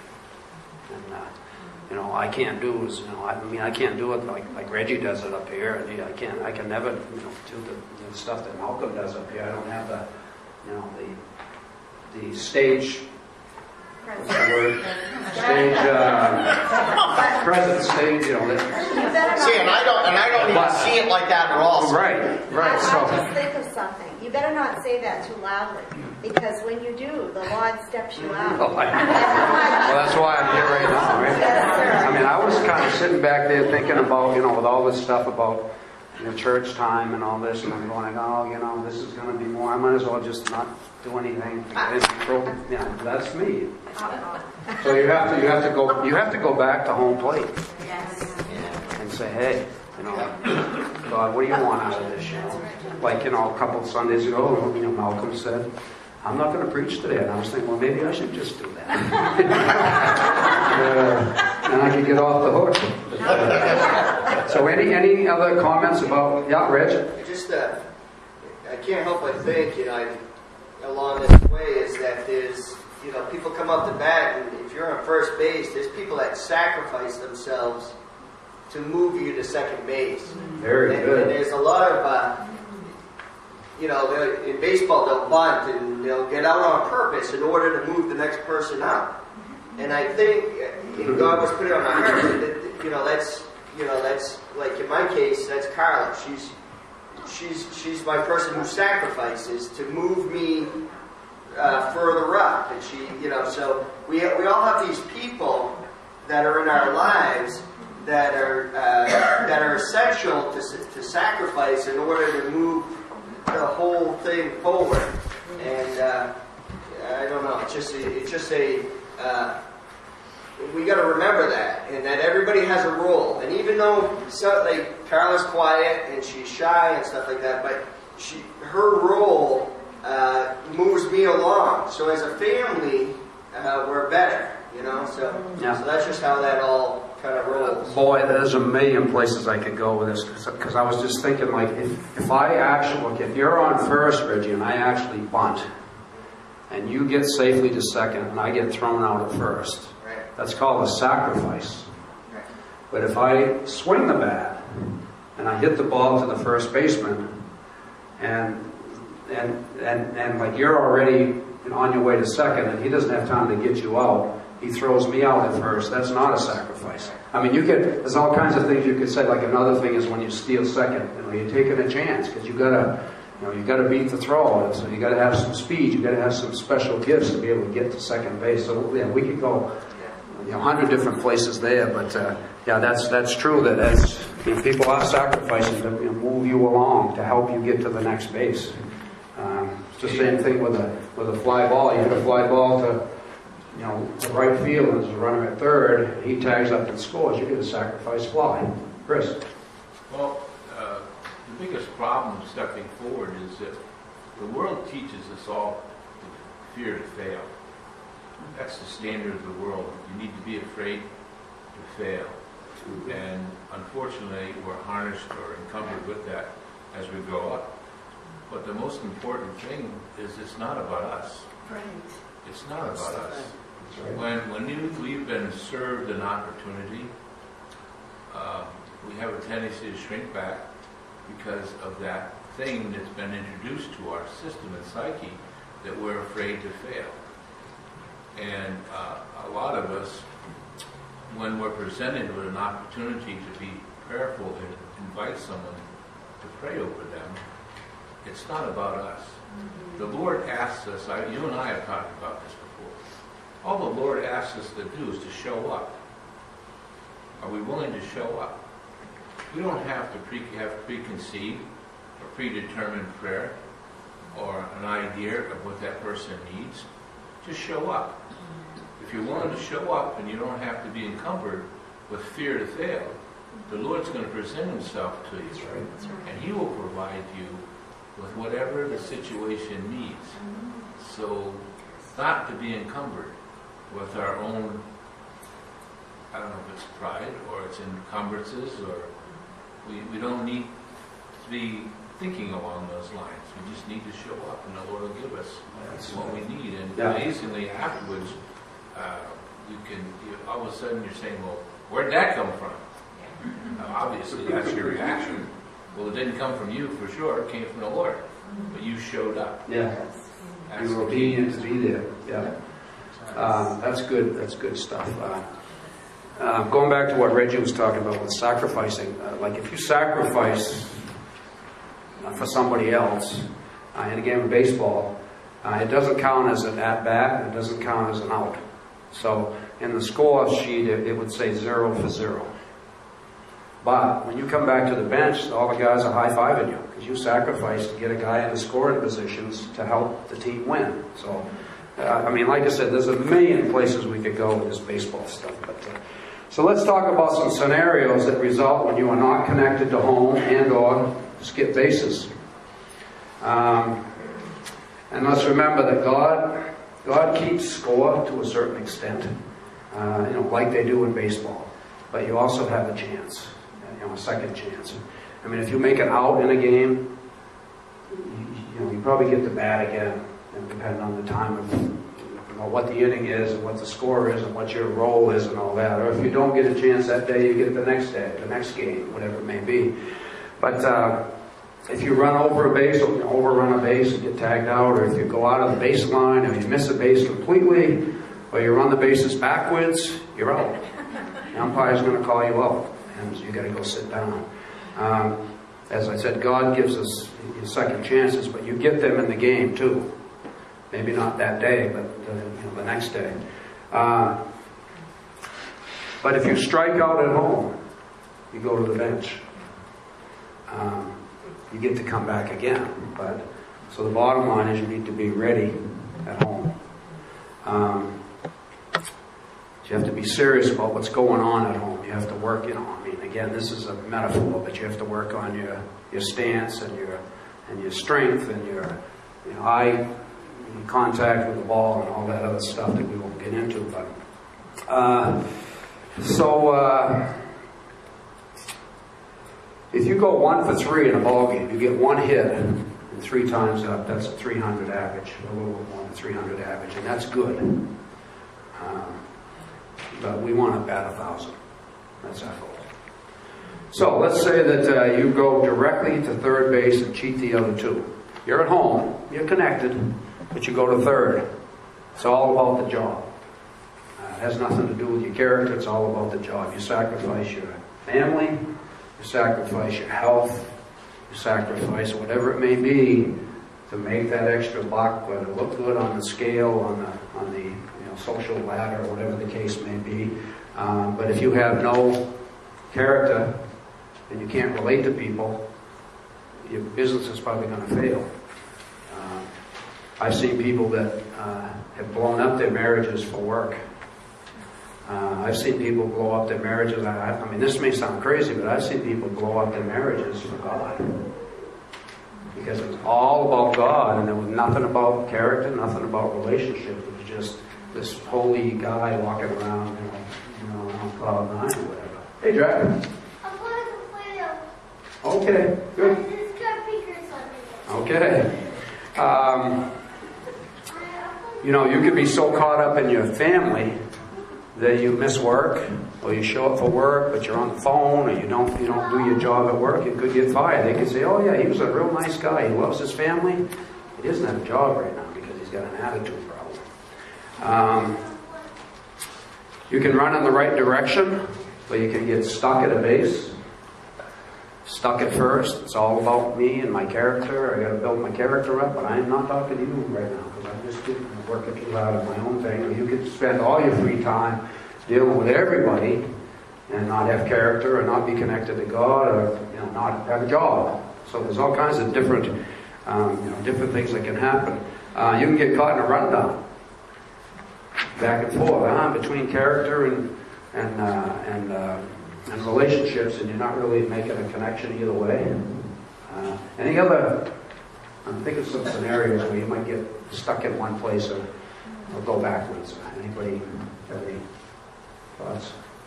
And, uh, you know, I can't do is, you know, I mean, I can't do it like, like Reggie does it up here. And I can't, I can never, you know, do the, the stuff that Malcolm does up here. I don't have the, you know, the, the stage what's the word? Stage, uh, present stage, you know. That, You better not. See, and I don't, and I don't even But- see it like that at all. so- right, right. I just So, think of something. You better not say that too loudly, because when you do, the Lord steps you out. well, that's why I'm here right now, right? Yes, sir. I mean, I was kind of sitting back there thinking about, you know, with all this stuff about you know, church time and all this, and I'm going, oh, you know, this is going to be more. I might as well just not do anything. You know, that's me. So you have to, you have to go, you have to go back to home plate Yes. and say, hey, you know, God, what do you want out of this? You know, like you know, a couple of Sundays ago, you know, Malcolm said, I'm not going to preach today, and I was thinking, well, maybe I should just do that. uh, and I could get off the hook. So, any any other comments about? Yeah, Reg. I just, uh, I can't help but think, you know, I, along this way is that there's, you know, people come up the bat, and if you're on first base, there's people that sacrifice themselves to move you to second base. Very and, good. and there's a lot of, uh, you know, they'll- in baseball they'll bunt and they'll get out on purpose in order to move the next person out. And I think, and God was putting it on my heart that, that, you know, that's, you know, that's like in my case, that's Carla. She's, she's, she's my person who sacrifices to move me uh, further up. And she, you know, so we we all have these people that are in our lives that are uh, that are essential to to sacrifice in order to move the whole thing forward. And uh, I don't know. It's just it's just a. Uh, we got to remember that, and that everybody has a role. And even though, so, like, Carla's quiet and she's shy and stuff like that, but she, her role uh, moves me along. So as a family, uh, we're better, you know. So, Yeah. so that's just how that all kind of rolls. Boy, there's a million places I could go with this, because I was just thinking, like, if, if I actually, look, if you're on first, Reggie, and I actually bunt, and you get safely to second, and I get thrown out at first, Right. that's called a sacrifice. Right. But if I swing the bat, and I hit the ball to the first baseman, and, and, and, and like, you're already on your way to second, and he doesn't have time to get you out, he throws me out at first, that's not a sacrifice. I mean, you could, there's all kinds of things you could say. Like, another thing is when you steal second, you know, you're taking a chance, because you gotta, you know, you gotta beat the throw, so you gotta have some speed, you gotta have some special gifts to be able to get to second base. So, yeah, we could go, you know, a hundred different places there, but, uh, yeah, that's, that's true, that as, you know, people are sacrificing to, you know, move you along to help you get to the next base. Um, it's the same thing with a, with a fly ball. You hit a fly ball to, you know, the right field, and there's a runner at third, he tags up and scores, you get a sacrifice fly. Chris? Well, uh, the biggest problem stepping forward is that the world teaches us all to fear to fail. That's the standard of the world. You need to be afraid to fail. And unfortunately, we're harnessed or encumbered with that as we grow up. But the most important thing is it's not about us. Right. It's not about us. When when you, we've been served an opportunity, uh, we have a tendency to shrink back because of that thing that's been introduced to our system and psyche, that we're afraid to fail. And uh, a lot of us, when we're presented with an opportunity to be prayerful and invite someone to pray over them, it's not about us. The Lord asks us, I, you and I have talked about this before, all the Lord asks us to do is to show up. Are we willing to show up? We don't have to pre- have preconceived or predetermined prayer or an idea of what that person needs. Just show up. If you're willing to show up and you don't have to be encumbered with fear to fail, the Lord's going to present Himself to you. That's right. That's right. And He will provide you with whatever the situation needs. So, not to be encumbered with our own, I don't know if it's pride or it's encumbrances, or we, we don't need to be thinking along those lines. We just need to show up, and the Lord will give us what we need. And Yeah. amazingly, afterwards, uh, you can, you, all of a sudden you're saying, well, where'd that come from? Now, obviously, that's your reaction. Well, it didn't come from you for sure. It came from the Lord. But you showed up. Yeah. That's You were the key. obedient to be there. Yeah. Um, that's good. That's good stuff. Uh, uh, going back to what Reggie was talking about with sacrificing, uh, like if you sacrifice uh, for somebody else uh, in a game of baseball, uh, it doesn't count as an at bat. It doesn't count as an out. So in the score sheet, it, it would say zero for zero. But when you come back to the bench, all the guys are high-fiving you because you sacrificed to get a guy in the scoring positions to help the team win. So, uh, I mean, like I said, there's a million places we could go with this baseball stuff. But, uh, so let's talk about some scenarios that result when you are not connected to home and or skip bases. Um, and let's remember that God, God keeps score to a certain extent, uh, you know, like they do in baseball. But you also have a chance. You know, a second chance. I mean, if you make an out in a game, you, you know, you probably get the bat again, depending on the time of, you know, what the inning is and what the score is and what your role is and all that. Or if you don't get a chance that day, you get it the next day, the next game, whatever it may be. But uh, if you run over a base, or overrun a base and get tagged out, or if you go out of the baseline, or you miss a base completely, or you run the bases backwards, you're out. The umpire's going to call you out. You got to go sit down. Um, as I said, God gives us second chances, but you get them in the game too. Maybe not that day, but the, you know, the next day. Uh, but if you strike out at home, you go to the bench. Um, you get to come back again. But so the bottom line is you need to be ready at home. Um, You have to be serious about what's going on at home. You have to work, you know, I mean, again, this is a metaphor, but you have to work on your, your stance and your and your strength and your, you know, eye contact with the ball and all that other stuff that we won't get into. But uh, so uh, if you go one for three in a ball game, you get one hit and three times up. That's a three hundred average, a little bit more than three hundred average, and that's good. Um, But we want to bat a thousand. That's our goal. So let's say that uh, you go directly to third base and cheat the other two. You're at home, you're connected, but you go to third. It's all about the job. Uh, it has nothing to do with your character. It's all about the job. You sacrifice your family, you sacrifice your health, you sacrifice whatever it may be to make that extra buck, or to look good on the scale, on the on the social ladder, or whatever the case may be. Um, but if you have no character and you can't relate to people, your business is probably going to fail. Uh, I've seen people that uh, have blown up their marriages for work. Uh, I've seen people blow up their marriages. I, I mean, this may sound crazy, but I've seen people blow up their marriages for God. Because it was all about God, and there was nothing about character, nothing about relationships. It was just this holy guy walking around, you know, you know on cloud nine or whatever. Hey, Dragon. I'm going to Play-Doh. Okay, good. It's got fingers on it. Okay. Um, you know, you could be so caught up in your family that you miss work, or you show up for work, but you're on the phone, or you don't, you don't do your job at work. You could get fired. They could say, "Oh yeah, he was a real nice guy. He loves his family. He doesn't have a job right now because he's got an attitude problem." Um, you can run in the right direction, but you can get stuck at a base. Stuck at first. It's all about me and my character. I got to build my character up, but I'm not talking to you right now because I'm just getting, working too hard at my own thing. Or you could spend all your free time dealing with everybody and not have character, or not be connected to God, or you know, not have a job. So there's all kinds of different, um, you know, different things that can happen. Uh, you can get caught in a rundown. Back and forth, huh? Between character and and uh, and uh, and relationships, and you're not really making a connection either way. Uh, any other? I'm thinking of some scenarios where you might get stuck in one place or, or go backwards. Anybody have any thoughts?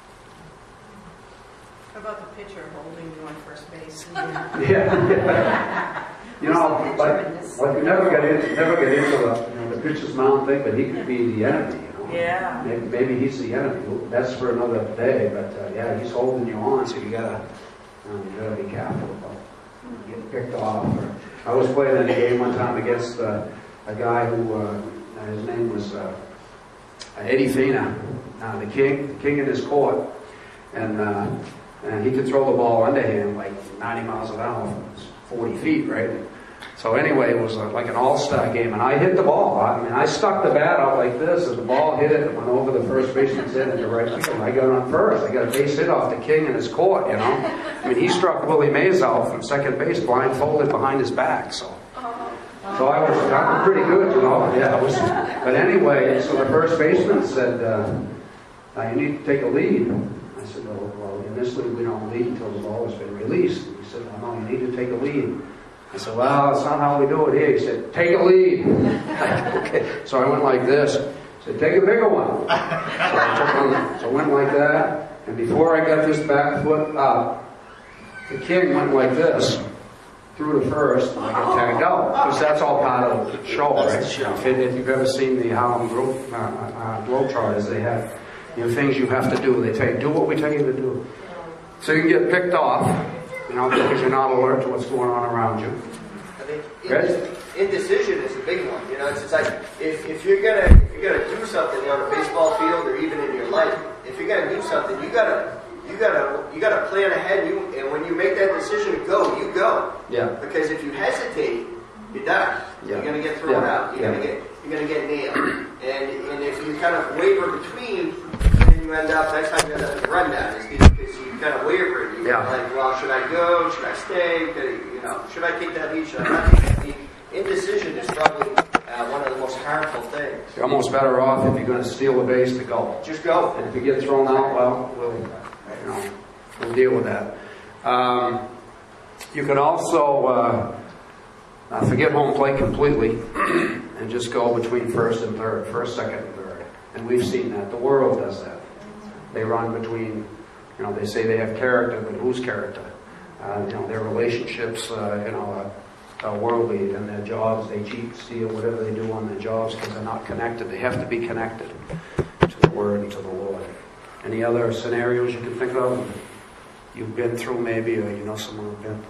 How about the pitcher holding you on first base? Yeah, yeah. You know, like, like you never get into never get into the, you know, the pitcher's mound thing, but he could be the enemy. Yeah. Maybe, maybe he's the enemy. That's for another day. But uh, yeah, he's holding you on, so you gotta, um, you gotta be careful about getting picked off. Or, I was playing in a game one time against uh, a guy who uh, his name was uh, Eddie Fina, uh, the king, the king in his court, and uh, and he could throw the ball underhand like ninety miles an hour from forty feet, right? So anyway, it was like an all-star game, and I hit the ball. I mean, I stuck the bat out like this, and the ball hit it and went over the first baseman's head into right field. I got on first. I got a base hit off the king in his court, you know. I mean, he struck Willie Mays out from second base, blindfolded behind his back. So, so I was I'm pretty good, you know. Yeah, I was. But anyway, so the first baseman said, uh, "Now you need to take a lead." I said, "Well, well in this league we don't lead until the ball has been released." And he said, "Well, no, you need to take a lead." I said, "Well, that's not how we do it here." He said, "Take a lead." Okay. So I went like this. He said, "Take a bigger one." So I, took one, so I went like that. And before I got this back foot up, the king went like this, through the first, and I got tagged out. Because that's all part of the show, right? If, if you've ever seen the Harlem Globe, uh, uh, Globetrotters, they have you know, things you have to do. They tell you, do what we tell you to do. So you can get picked off. You know, because you're not alert to what's going on around you. I think indecision is a big one. You know, it's, it's like if, if you're gonna if you're gonna do something on a baseball field or even in your life, if you're gonna do something, you gotta you gotta you gotta plan ahead. You and when you make that decision to go, you go. Yeah. Because if you hesitate, you're done. Yeah. You're gonna get thrown Yeah. out. You're Yeah. gonna get you're gonna get nailed. And and if you kind of waver between, then you end up next time you end up in the rundown. Is because you kind of waver. You're Yeah. like, well, should I go? Should I stay? You know, should I take that lead? Should I not take that lead? Indecision is probably uh, one of the most harmful things. You're almost better off if you're going to steal the base to go. Just go. And if you get thrown out, well, we'll, you know, we'll deal with that. Um, you can also uh, uh, forget home plate completely and just go between first and third, first, second, and third. And we've seen that. The world does that. They run between, you know, they say they have character, but whose character? Uh, you know, their relationships, uh, you know, uh, uh, worldly, and their jobs, they cheat, steal, whatever they do on their jobs because they're not connected. They have to be connected to the Word and to the Lord. Any other scenarios you can think of? You've been through maybe, or you know someone who's been?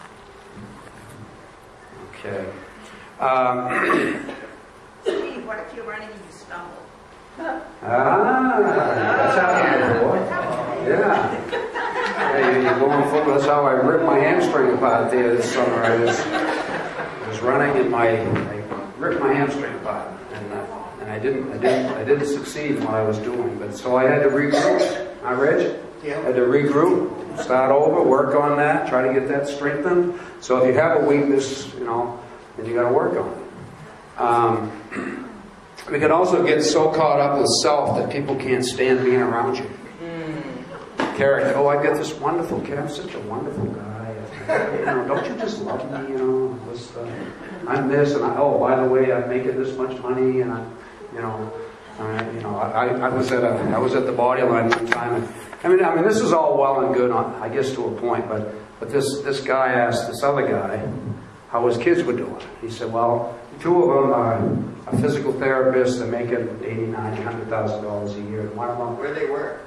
Okay. Um, Steve, what if you're running and you stumble? ah, that's happened before. Yeah. Hey, you're going forward. That's how I ripped my hamstring apart there this summer. I was, I was running and my, I ripped my hamstring apart, and uh, and I didn't, I didn't, I didn't succeed in what I was doing. But so I had to regroup. I Reg? Yeah. Had to regroup, start over, work on that, try to get that strengthened. So if you have a weakness, you know, then you got to work on it. Um, we can also get so caught up with self that people can't stand being around you. Character. Oh, I got this wonderful character. I'm such a wonderful guy. You know, don't you just love me? You know, this, uh, I'm this, and I, oh, by the way, I'm making this much money, and I, you know, uh, you know, I, I was at a, I was at the body line one time, and I mean, I mean, this is all well and good, on, I guess, to a point, but but this this guy asked this other guy how his kids were doing. He said, well, two of them are a physical therapist. They're making eighty, ninety, one hundred thousand dollars a year. And one of them, Where they were.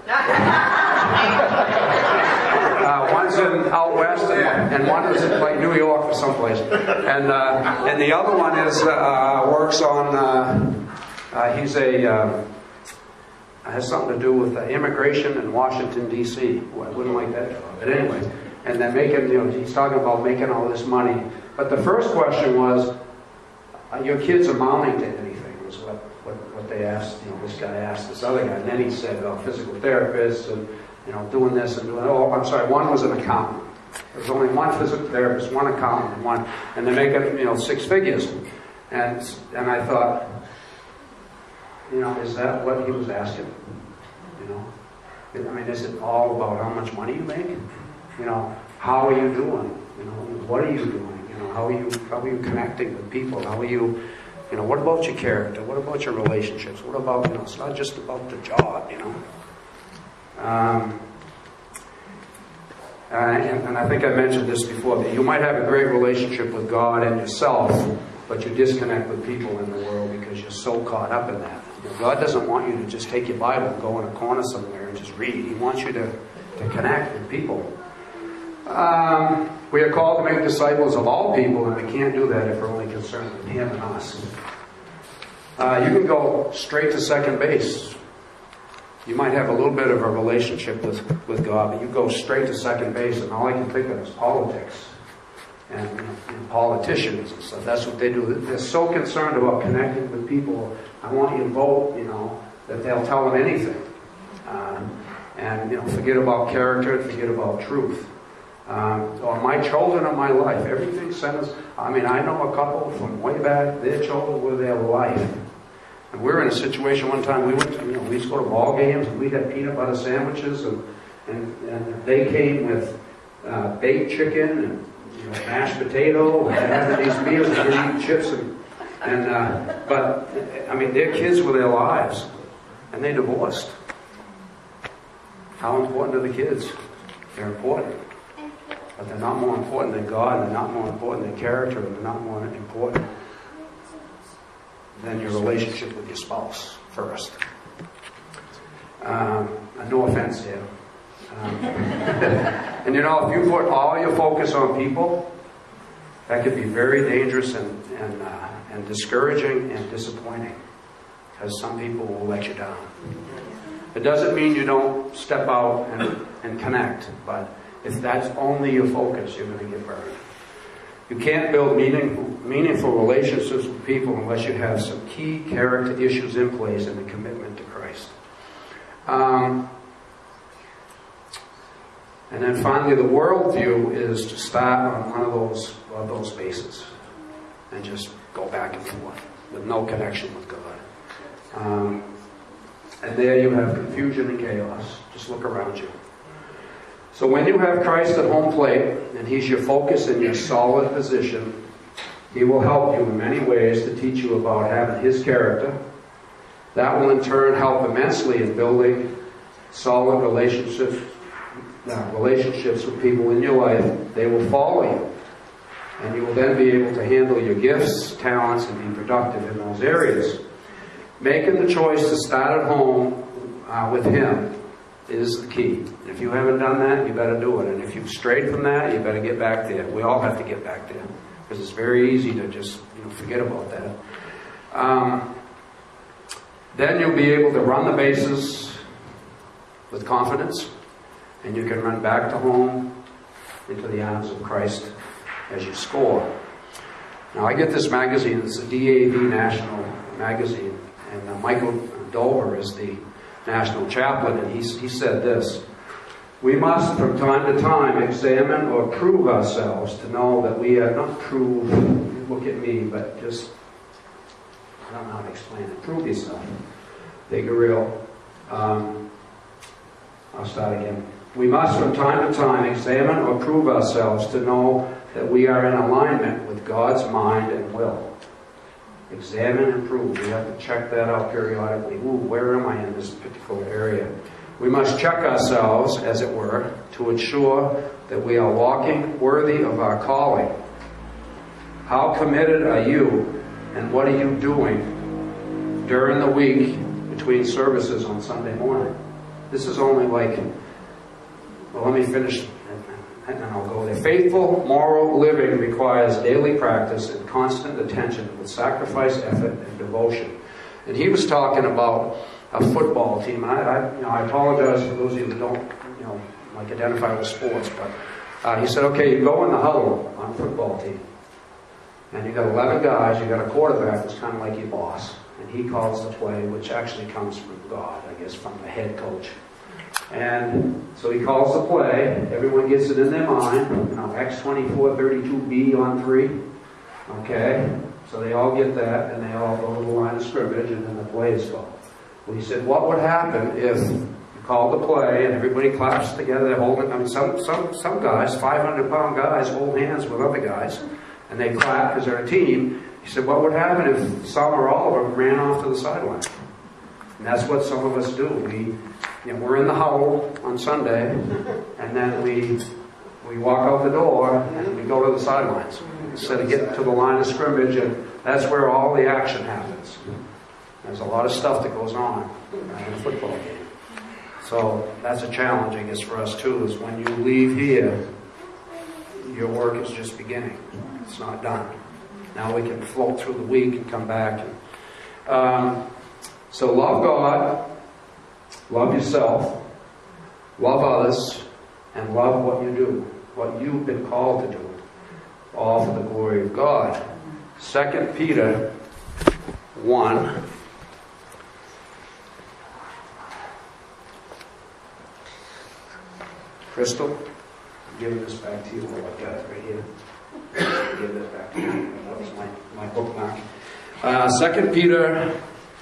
uh, one's in out west, and, and one is in like New York or someplace. And uh, and the other one is uh, works on. Uh, uh, he's a um, has something to do with uh, immigration in Washington D C Well, I wouldn't like that job, but anyway. And they're making, you know, he's talking about making all this money. But the first question was, are your kids amounting to anything? Was what, what, what they asked, you know, this guy asked this other guy. And then he said, oh, physical therapists and, you know, doing this and doing, oh, I'm sorry, one was an accountant. There's only one physical therapist, one accountant, and one, and they're making, you know, six figures. And, and I thought, you know, is that what he was asking? You know? I mean, is it all about how much money you make? You know, how are you doing? You know, what are you doing? You know, how are you how are you connecting with people? How are you, you know, what about your character? What about your relationships? What about, you know, it's not just about the job, you know. Um, and, and I think I mentioned this before, that you might have a great relationship with God and yourself, but you disconnect with people in the world because you're so caught up in that. You know, God doesn't want you to just take your Bible and go in a corner somewhere and just read. He wants you to, to connect with people. Um, we are called to make disciples of all people, and we can't do that if we're only concerned with Him and us. Uh, you can go straight to second base. You might have a little bit of a relationship with, with God, but you go straight to second base, and all I can think of is politics and, and politicians and stuff. That's what they do. They're so concerned about connecting with people. I want you to vote, you know, that they'll tell them anything. Um, and, you know, forget about character, forget about truth. Um, or my children are my life. Everything centers. I mean, I know a couple from way back, their children were their life. And we were in a situation one time, we went to, you know, we used to go to ball games, and we'd have peanut butter sandwiches, and, and, and they came with uh, baked chicken and, you know, mashed potato, and having these meals, and they'd eat chips, and, and uh, but, I mean, their kids were their lives, and they divorced. How important are the kids? They're important. But they're not more important than God, and they're not more important than character, and they're not more important than your relationship with your spouse first. Um, no offense here. Um, and you know, if you put all your focus on people, that could be very dangerous and, and, uh, and discouraging and disappointing, because some people will let you down. It doesn't mean you don't step out and, and connect, but if that's only your focus, you're going to get burned. You can't build meaningful, meaningful relationships with people unless you have some key character issues in place and a commitment to Christ. Um, and then finally, the worldview is to start on one of those, of those bases and just go back and forth with no connection with God. Um, and there you have confusion and chaos. Just look around you. So when you have Christ at home plate, and He's your focus and your solid position, He will help you in many ways to teach you about having His character. That will in turn help immensely in building solid relationships, uh, relationships with people in your life. They will follow you. And you will then be able to handle your gifts, talents, and be productive in those areas. Making the choice to start at home uh, with Him is the key. If you haven't done that, you better do it. And if you've strayed from that, you better get back there. We all have to get back there, because it's very easy to just, you know, forget about that. Um, then you'll be able to run the bases with confidence, and you can run back to home into the arms of Christ as you score. Now, I get this magazine. It's a D A V National magazine, and uh, Michael Dover is the national chaplain, and he, he said this: we must from time to time examine or prove ourselves to know that we are not prove, look at me, but just, I don't know how to explain it. Prove yourself. Take it real. Um, I'll start again. We must from time to time examine or prove ourselves to know that we are in alignment with God's mind and will. Examine and prove. We have to check that out periodically. Ooh, where am I in this particular area? We must check ourselves, as it were, to ensure that we are walking worthy of our calling. How committed are you, and what are you doing during the week between services on Sunday morning? This is only like, well, let me finish and then I'll go there. Faithful, moral living requires daily practice and constant attention with sacrifice, effort, and devotion. And he was talking about a football team. I, I, you know, I apologize for those of you who don't, you know, like identify with sports, but uh, he said, okay, you go in the huddle on a football team, and you got eleven guys, you got a quarterback that's kind of like your boss, and he calls the play, which actually comes from God, I guess, from the head coach. And so he calls the play. Everyone gets it in their mind. You know, X twenty-four thirty-two B on three. Okay? So they all get that, and they all go to the line of scrimmage, and then the plays go. Well, he said, what would happen if you called the play, and everybody claps together, they're holding, I mean, some, some, some guys, five hundred pound guys, hold hands with other guys, and they clap because they're a team. He said, what would happen if some or all of them ran off to the sideline? And that's what some of us do. We, you know, we're in the huddle on Sunday, and then we we walk out the door and we go to the sidelines instead of getting to the line of scrimmage, and that's where all the action happens. There's a lot of stuff that goes on in a football game. So that's a challenge, I guess, for us too, is when you leave here, your work is just beginning. It's not done. Now we can float through the week and come back. And, Um, so love God, love yourself, love others, and love what you do, what you've been called to do, all for the glory of God. Second Peter one. Crystal, I'm giving this back to you. Oh, I've got it right here. Give this back to you. That was my, my bookmark. Uh, Second Peter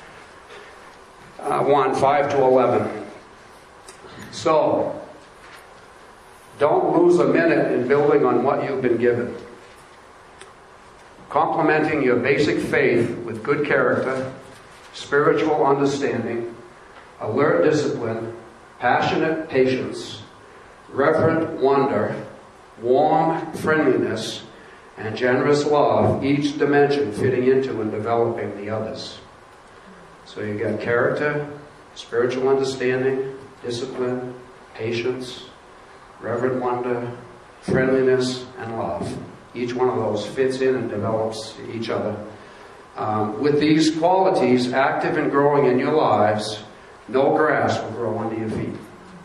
uh, one, five to eleven. So, don't lose a minute in building on what you've been given. Complementing your basic faith with good character, spiritual understanding, alert discipline, passionate patience, reverent wonder, warm friendliness, and generous love, each dimension fitting into and developing the others. So you got character, spiritual understanding, discipline, patience, reverent wonder, friendliness, and love. Each one of those fits in and develops each other. Um, with these qualities active and growing in your lives, no grass will grow under your feet.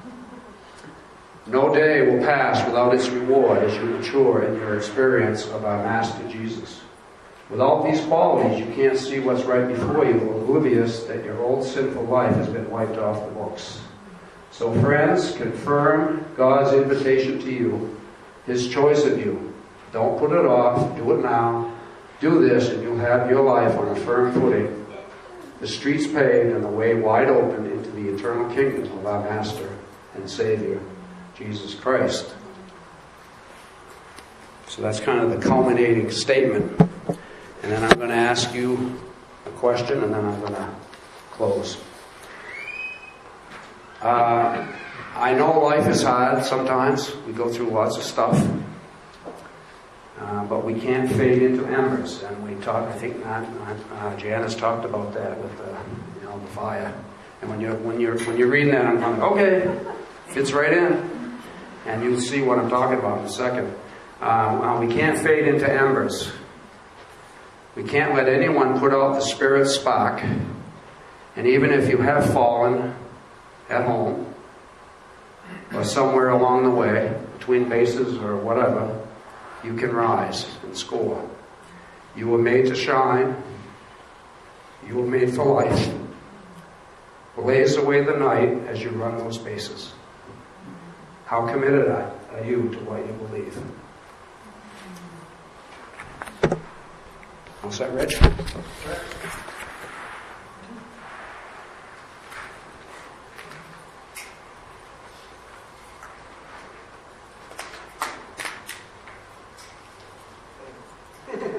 No day will pass without its reward as you mature in your experience of our Master Jesus. Without these qualities, you can't see what's right before you, oblivious that your old sinful life has been wiped off the books. So friends, confirm God's invitation to you, His choice of you. Don't put it off. Do it now. Do this and you'll have your life on a firm footing, the streets paved and the way wide open into the eternal kingdom of our Master and Savior, Jesus Christ. So that's kind of the culminating statement. And then I'm going to ask you a question and then I'm going to close. Uh, I know life is hard sometimes. We go through lots of stuff. Uh, but we can't fade into embers. And we talk, I think uh, uh, Janice talked about that with the, you know, the fire. And when you're, when you're, when you're reading that, I'm going, okay, fits right in. And you'll see what I'm talking about in a second. Uh, well, we can't fade into embers. We can't let anyone put out the spirit spark. And even if you have fallen at home or somewhere along the way, between bases or whatever, you can rise and score. You were made to shine. You were made for life. Blaze away the night as you run those bases. How committed are you to what you believe? What's that, Rich?